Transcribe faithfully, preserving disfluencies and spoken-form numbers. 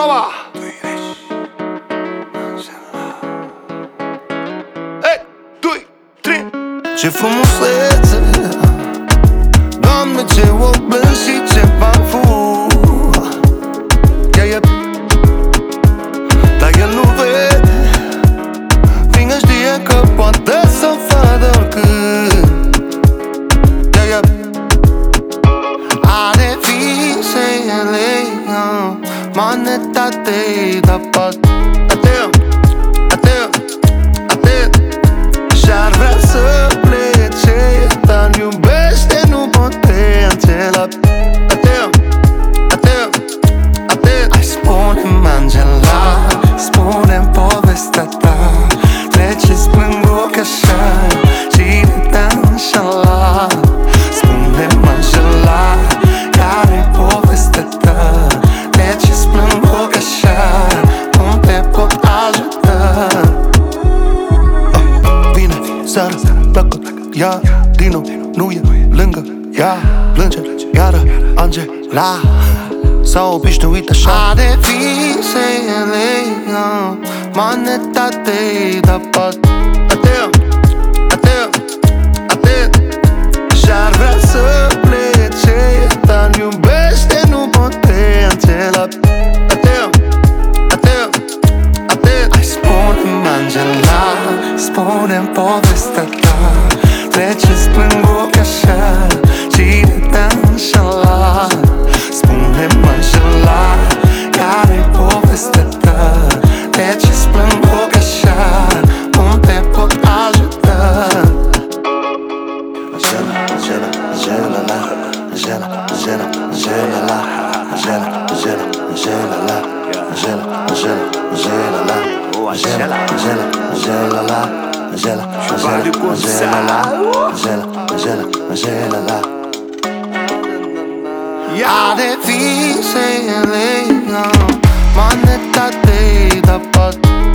Roma. Ei, doi, trei. Ce frumusețe, Doamne, ce oblând și ce parfum. Yeah, yeah. Dar el nu vede, fiindcă știe că poate să vadă oricând. Yeah, yeah. Are vise, ele, manetate, dar pat. Atea, atea, atea. Și-ar vrea să plece, dar iubește, nu poate înțela. Atea, atea, atea. Hai, spune-mi, Angela, spune-mi povestea ta. Trece-ți plâng ochi așa, cine te-a înșelat? Spune-mi, Angela, care-i povestea ta? Trece-ți plâng ochi așa, cum te pot ajuta? Vine seara, pleacă, ea din nou, nu e lângă ea. Plânge iară Angela, s-a obișnuit așa. Are vise, ele, manetate, dar pat. Atea, atea, atea. Și-ar vrea să plece, dar iubește, nu poate înțela. Atea, atea, atea. Hai, spune-mi, Angela, spune-mi povestea ta. Trece-ți plâng ochi așa, cine te-a înșelat? Spune-mi, Angela, care-i povestea ta? Trece-ți plâng ochi așa, cum te pot ajuta? Angela, Angela, Angela, la Angela, Angela, Angela, la Angela, Angela, Angela, la Angela, Angela, Angela, la Angela, Angela, Angela, la Angela, Angela, Angela, la Angela, Angela, Angela, la. Are vise, ele, manetate, dar pat.